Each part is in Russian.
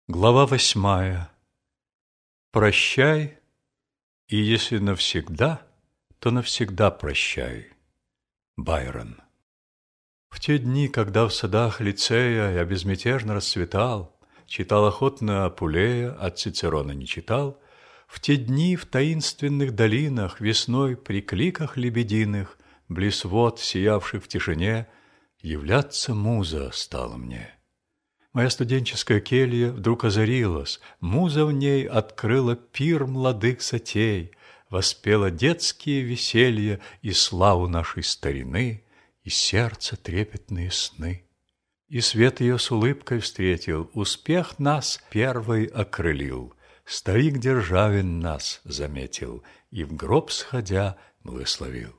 Глава 8. Прощай, и если навсегда, то навсегда прощай. Байрон. В те дни, когда в садах лицея я безмятежно расцветал, читал охотно Апулея, от Цицерона не читал, в те дни в таинственных долинах весной при кликах лебединых, близ вод, сиявших в тишине, являться муза стала мне. Моя студенческая келья вдруг озарилась, муза в ней открыла пир молодых затей, воспела детские веселья и славу нашей старины, и сердце трепетные сны. И свет ее с улыбкой встретил, успех нас первый окрылил, старик Державин нас заметил и в гроб сходя благословил.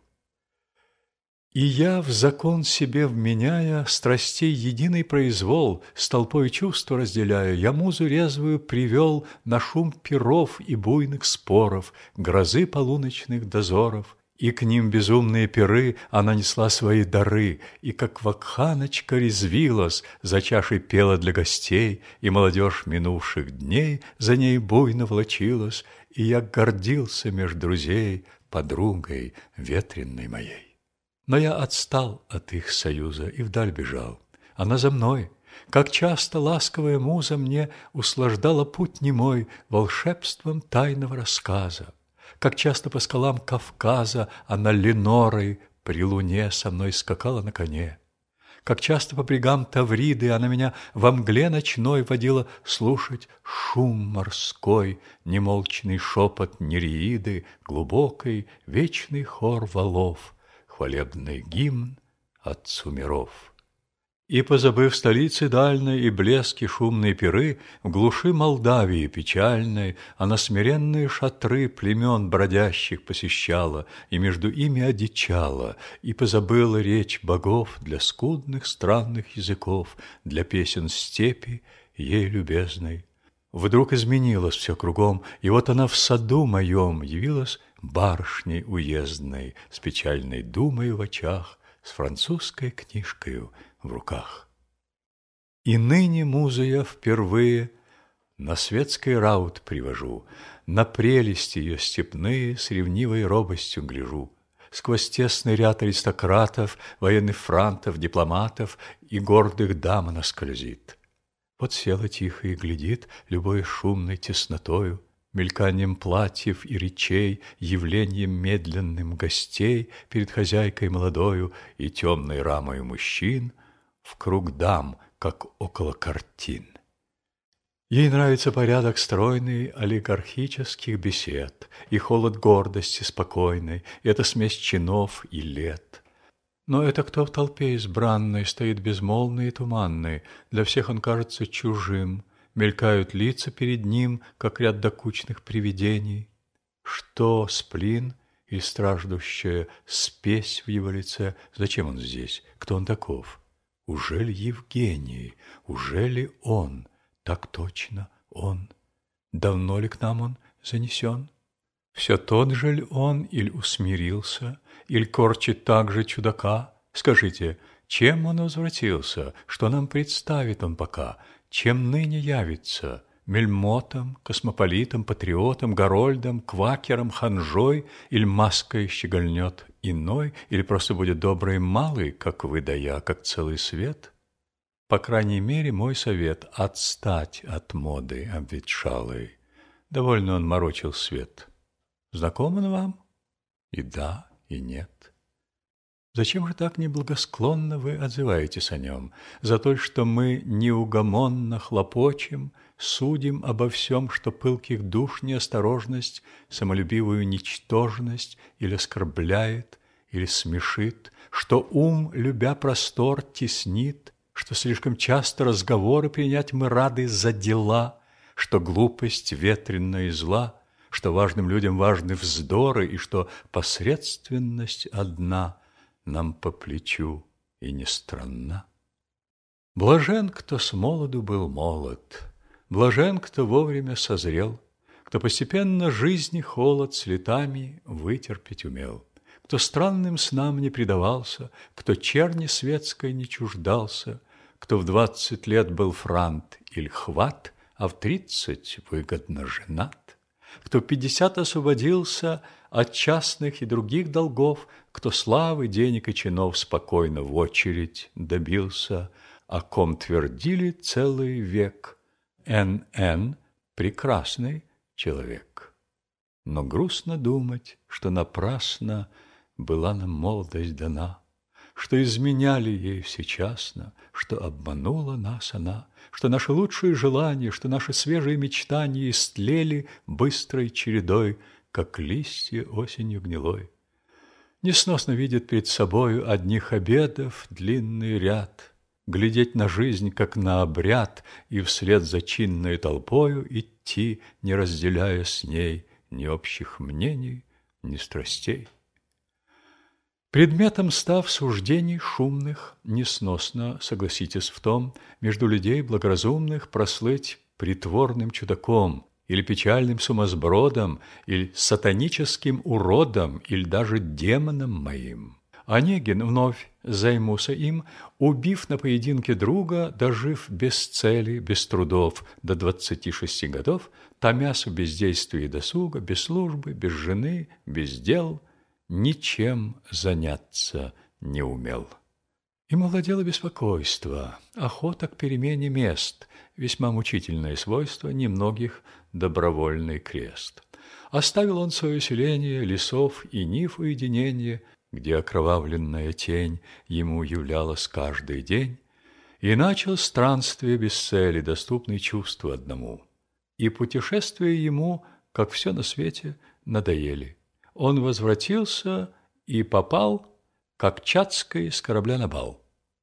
И я, в закон себе вменяя, страстей единый произвол, с толпой чувства разделяя, я музу резвую привел на шум пиров и буйных споров, грозы полуночных дозоров, и к ним безумные пиры она несла свои дары, и как вакханочка резвилась, за чашей пела для гостей, и молодежь минувших дней за ней буйно влачилась, и я гордился меж друзей подругой ветренной моей. Но я отстал от их союза и вдаль бежал. Она за мной, как часто ласковая муза мне услаждала путь немой волшебством тайного рассказа, как часто по скалам Кавказа она Ленорой при луне со мной скакала на коне, как часто по брегам Тавриды она меня во мгле ночной водила слушать шум морской, немолчный шепот нереиды, глубокий вечный хор валов, хвалебный гимн Отцу миров. И, позабыв столицы дальной и блески шумные пиры, в глуши Молдавии печальной она смиренные шатры племен бродящих посещала и между ими одичала, и позабыла речь богов для скудных странных языков, для песен степи ей любезной. Вдруг изменилось все кругом, и вот она в саду моем явилась барышней уездной, с печальной думой в очах, с французской книжкою в руках. И ныне музу я впервые на светский раут привожу, на прелести ее степные с ревнивой робостью гляжу. Сквозь тесный ряд аристократов, военных франтов, дипломатов и гордых дам она скользит. Вот села тихо и глядит любой шумной теснотою, мельканием платьев и речей, явлением медленным гостей перед хозяйкой молодою и темной рамою мужчин, в круг дам, как около картин. Ей нравится порядок стройный олигархических бесед и холод гордости спокойной, и эта смесь чинов и лет. Но это кто в толпе избранной стоит безмолвный и туманный, для всех он кажется чужим, мелькают лица перед ним, как ряд докучных привидений. Что сплин и страждущая спесь в его лице? Зачем он здесь? Кто он таков? Ужели Евгений? Ужели он? Так точно он. Давно ли к нам он занесен? Все тот же ли он, или усмирился, или корчит так же чудака? Скажите, чем он возвратился, что нам представит он пока, чем ныне явится? Мельмотом, космополитом, патриотом, горольдом, квакером, ханжой, или маской щегольнет иной, или просто будет добрый малый, как вы да я, как целый свет? По крайней мере, мой совет – отстать от моды обветшалой. Довольно он морочил свет. Знаком он вам? И да, и нет. Зачем же так неблагосклонно вы отзываетесь о нем? За то, что мы неугомонно хлопочем, судим обо всем, что пылких душ неосторожность, самолюбивую ничтожность или оскорбляет, или смешит, что ум, любя простор, теснит, что слишком часто разговоры принять мы рады за дела, что глупость ветренна и зла, что важным людям важны вздоры, и что посредственность одна нам по плечу и не странна. Блажен, кто с молоду был молод, блажен, кто вовремя созрел, кто постепенно жизни холод с летами вытерпеть умел, кто странным снам не предавался, кто черни светской не чуждался, кто в 20 лет был франт или хват, а в 30 выгодно женат, кто в 50 освободился от частных и других долгов, кто славы, денег и чинов спокойно в очередь добился, о ком твердили целый век: Н.Н. прекрасный человек. Но грустно думать, что напрасно была нам молодость дана, что изменяли ей всечасно, что обманула нас она, что наши лучшие желания, что наши свежие мечтания истлели быстрой чередой, как листья осенью гнилой. Несносно видит перед собою одних обедов длинный ряд, глядеть на жизнь, как на обряд, и вслед за чинной толпою идти, не разделяя с ней ни общих мнений, ни страстей. Предметом став суждений шумных, несносно, согласитесь в том, между людей благоразумных прослыть притворным чудаком, или печальным сумасбродом, или сатаническим уродом, или даже демоном моим. Онегин вновь займуся им, убив на поединке друга, дожив без цели, без трудов до 26 годов, томясь в бездействии досуга, без службы, без жены, без дел, ничем заняться не умел. Им овладело беспокойство, охота к перемене мест, весьма мучительное свойство немногих добровольный крест. Оставил он свое селение, лесов и нив уединение, где окровавленная тень ему являлась каждый день, и начал странствие без цели, доступное чувству одному. И путешествия ему, как все на свете, надоели. Он возвратился и попал, как Чацкой, с корабля на бал.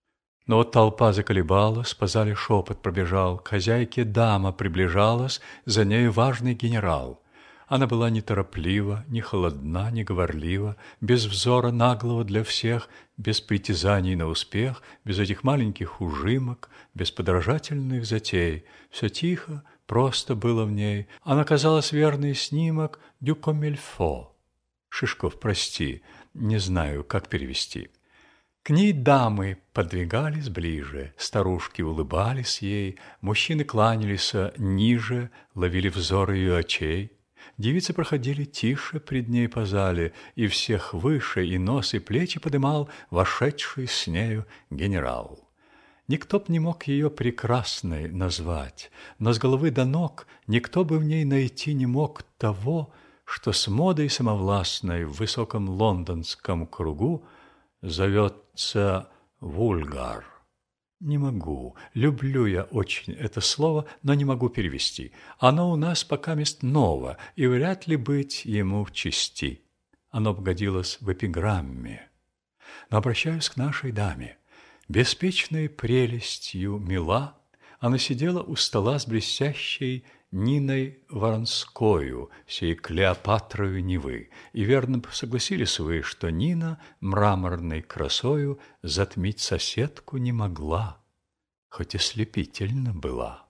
Но вот толпа заколебалась, по зале шепот пробежал, к хозяйке дама приближалась, за нею важный генерал. Она была нетороплива, не холодна, не говорлива, без взора наглого для всех, без притязаний на успех, без этих маленьких ужимок, без подражательных затей. Все тихо, просто было в ней. Она казалась верный снимок «дю комильфо». Шишков, прости, не знаю, как перевести. К ней дамы подвигались ближе, старушки улыбались ей, мужчины кланялись ниже, ловили взор ее очей. Девицы проходили тише пред ней по зале, и всех выше и нос, и плечи подымал вошедший с нею генерал. Никто б не мог ее прекрасной назвать, но с головы до ног никто бы в ней найти не мог того, что с модой самовластной в высоком лондонском кругу зовется вульгар. Не могу, люблю я очень это слово, но не могу перевести. Оно у нас покамест ново, и вряд ли быть ему в чести. Оно б годилось в эпиграмме. Но обращаюсь к нашей даме. Беспечной прелестью мила, она сидела у стола с блестящей Ниной Воронскою, сей Клеопатрою Невы, и верно согласились вы, что Нина мраморной красою затмить соседку не могла, хоть ослепительно была.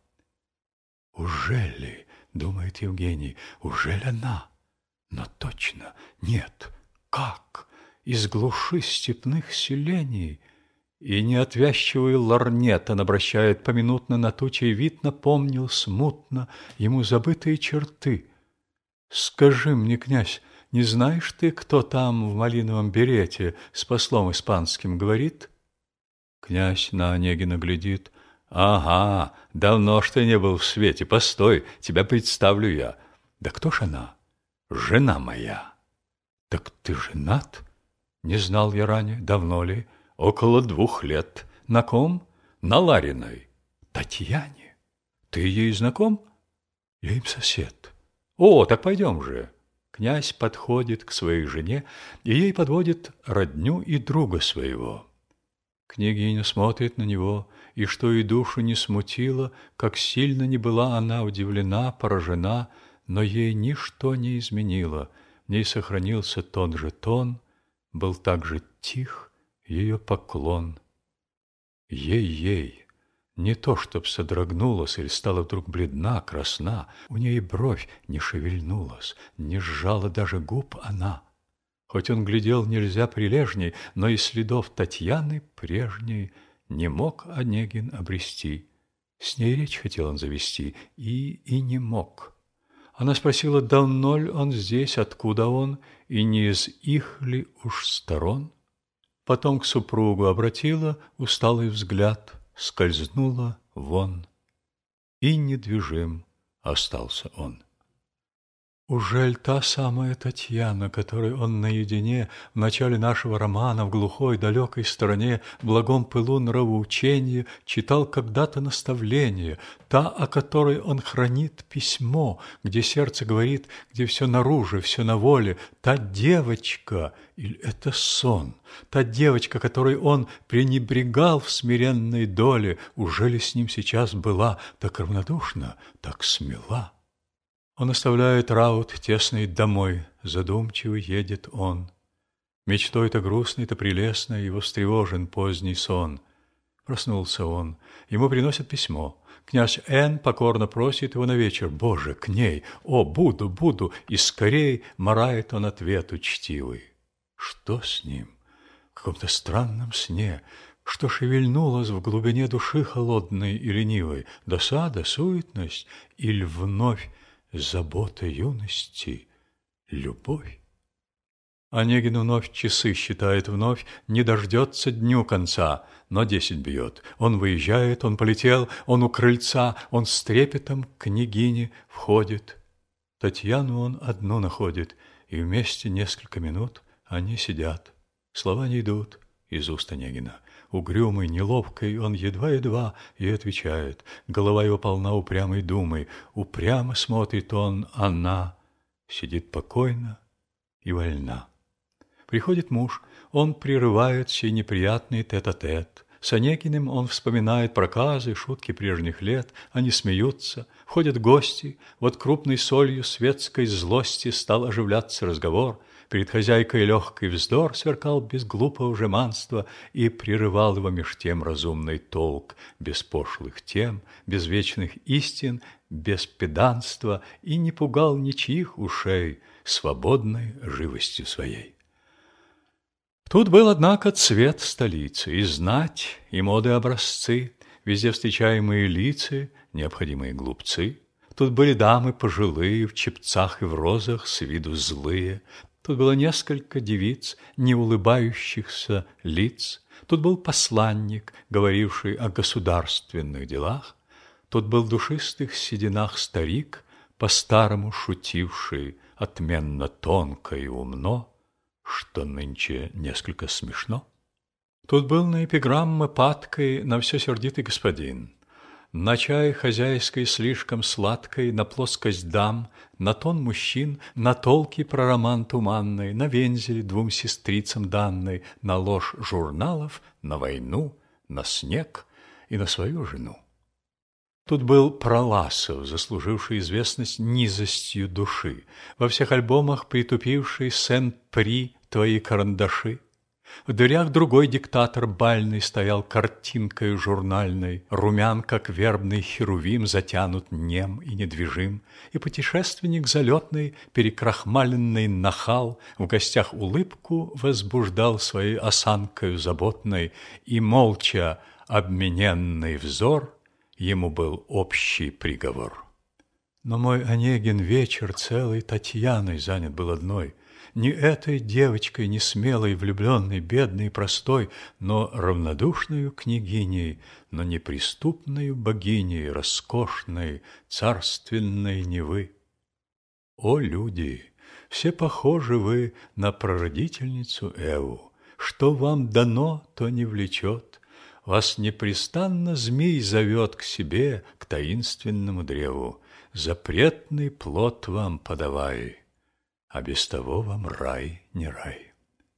«Ужели, — думает Евгений, — ужели она? Но точно нет. Как? Из глуши степных селений?» И неотвязчивый лорнет он обращает поминутно на ту, чей вид напомнил смутно ему забытые черты. «Скажи мне, князь, не знаешь ты, кто там в малиновом берете с послом испанским говорит?» Князь на Онегина глядит. «Ага, давно ж ты не был в свете. Постой, тебя представлю я. Да кто ж она? Жена моя». «Так ты женат? Не знал я ранее. Давно ли?» «Около 2 лет. На ком?» «На Лариной». «Татьяне? Ты ей знаком?» «Я им сосед». «О, так пойдем же». Князь подходит к своей жене и ей подводит родню и друга своего. Княгиня смотрит на него, и что и душу не смутило, как сильно не была она удивлена, поражена, но ей ничто не изменило. В ней сохранился тот же тон, был так же тих ее поклон. Ей-ей, не то, чтоб содрогнулась или стала вдруг бледна, красна, у ней бровь не шевельнулась, не сжала даже губ она. Хоть он глядел нельзя прилежней, но и следов Татьяны прежней не мог Онегин обрести. С ней речь хотел он завести и не мог. Она спросила, давно ли он здесь, откуда он, и не из их ли уж сторон. Потом к супругу обратила усталый взгляд, скользнула вон, и недвижим остался он. Ужель та самая Татьяна, которой он наедине в начале нашего романа в глухой далекой стране в благом пылу нравоучения читал когда-то наставление, та, о которой он хранит письмо, где сердце говорит, где все наружу, все на воле, та девочка, или это сон, та девочка, которой он пренебрегал в смиренной доле, ужели с ним сейчас была так равнодушна, так смела? Он оставляет раут тесный домой, задумчиво едет он. Мечтой то грустной, то прелестной его встревожен поздний сон. Проснулся он, ему приносят письмо. Князь Н. покорно просит его на вечер. Боже, к ней, о, буду, и скорей марает он ответ учтивый. Что с ним? В каком-то странном сне, что шевельнулось в глубине души холодной и ленивой, досада, суетность или вновь забота юности, любовь. Онегин вновь часы считает вновь, не дождется дню конца, но 10 бьет. Он выезжает, он полетел, он у крыльца, он с трепетом к княгине входит. Татьяну он одну находит, и вместе несколько минут они сидят. Слова не идут из уст Онегина. Угрюмый, неловкой, он едва-едва ей отвечает. Голова его полна упрямой думой. Упрямо смотрит он, она сидит покойно и вольна. Приходит муж, он прерывает сей неприятный тет-а-тет. С Онегиным он вспоминает проказы, шутки прежних лет. Они смеются, входят гости. Вот крупной солью светской злости стал оживляться разговор. Перед хозяйкой легкий вздор сверкал без глупого жеманства и прерывал его меж тем разумный толк, без пошлых тем, без вечных истин, без педанства и не пугал ничьих ушей свободной живостью своей. Тут был, однако, цвет столицы, и знать, и моды образцы, везде встречаемые лица, необходимые глупцы. Тут были дамы пожилые, в чепцах и в розах, с виду злые. Тут было несколько девиц, не улыбающихся лиц. Тут был посланник, говоривший о государственных делах. Тут был в душистых сединах старик, по-старому шутивший, отменно тонко и умно, что нынче несколько смешно. Тут был на эпиграммы падкой на все сердитый господин. На чай хозяйской слишком сладкой, на плоскость дам, на тон мужчин, на толки про роман туманный, на вензель двум сестрицам данной, на ложь журналов, на войну, на снег и на свою жену. Тут был Проласов, заслуживший известность низостью души, во всех альбомах притупивший Сен-При твои карандаши. В дверях другой диктатор бальный стоял картинкой журнальной, румян, как вербный херувим, затянут нем и недвижим, и путешественник залетный, перекрахмаленный нахал, в гостях улыбку возбуждал своей осанкою заботной, и молча обмененный взор ему был общий приговор. Но мой Онегин вечер целый Татьяной занят был одной, не этой девочкой, не смелой, влюбленной, бедной и простой, но равнодушною княгиней, но неприступною богиней, роскошной, царственной Невы. О, люди, все похожи вы на прародительницу Эву, что вам дано, то не влечет, вас непрестанно змей зовет к себе, к таинственному древу, запретный плод вам подавай, а без того вам рай не рай.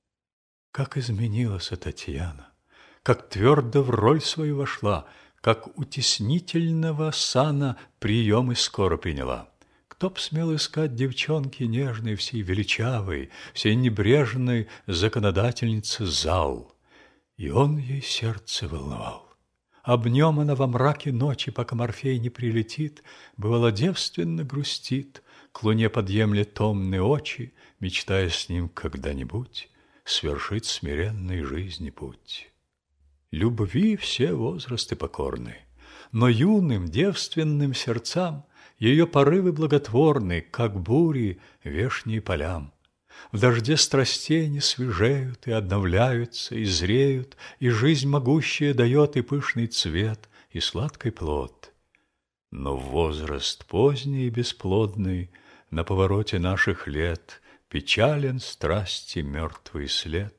Как изменилась Татьяна, как твердо в роль свою вошла, как утеснительного сана приемы скоро приняла. Кто б смел искать девчонки нежной, всей величавой, всей небрежной законодательницы зал? И он ей сердце волновал. Об нем она во мраке ночи, пока Морфей не прилетит, бывало девственно грустит, к луне подъемлет томные очи, мечтая с ним когда-нибудь свершить смиренной жизни путь. Любви все возрасты покорны, но юным девственным сердцам ее порывы благотворны, как бури вешние полям. В дожде страстей не свежеют и обновляются, и зреют, и жизнь могущая дает и пышный цвет, и сладкий плод. Но в возраст поздний и бесплодный на повороте наших лет печален страсти мертвый след.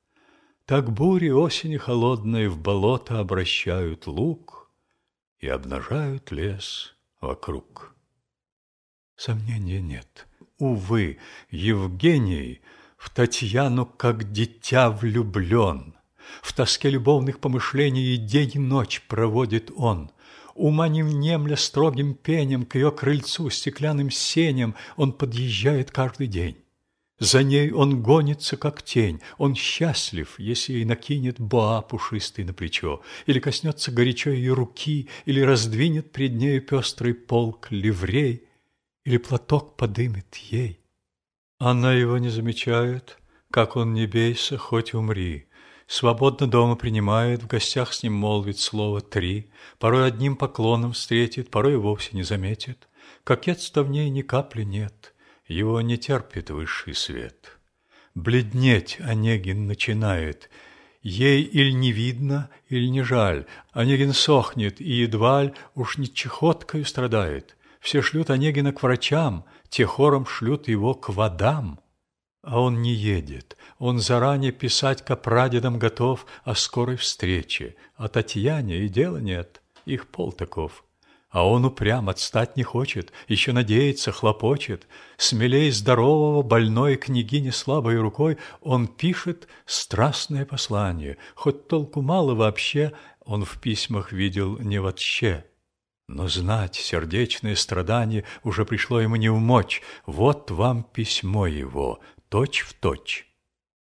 Так бури осени холодной в болото обращают луг и обнажают лес вокруг. Сомнения нет. Увы, Евгений в Татьяну как дитя влюблен. В тоске любовных помышлений и день и ночь проводит он. Ума не внемля строгим пенем к ее крыльцу стеклянным сеням он подъезжает каждый день. За ней он гонится, как тень, он счастлив, если ей накинет боа пушистый на плечо, или коснется горячо ее руки, или раздвинет пред нею пестрый полк ливрей, или платок подымет ей. Она его не замечает, как он не бейся, хоть умри. Свободно дома принимает, в гостях с ним молвит слово 3, порой одним поклоном встретит, порой и вовсе не заметит. Кокетства в ней ни капли нет, его не терпит высший свет. Бледнеть Онегин начинает, ей или не видно, или не жаль. Онегин сохнет, и едва ль уж не чехоткою страдает. Все шлют Онегина к врачам, те хором шлют его к водам. А он не едет, он заранее писать ко прадедам готов о скорой встрече, а Татьяне и дела нет, их пол таков. А он упрям, отстать не хочет, еще надеется, хлопочет. Смелей здорового больной княгини слабой рукой он пишет страстное послание, хоть толку мало вообще он в письмах видел не вотще. Но знать сердечное страдание уже пришло ему не в мочь. Вот вам письмо его, точь в точь.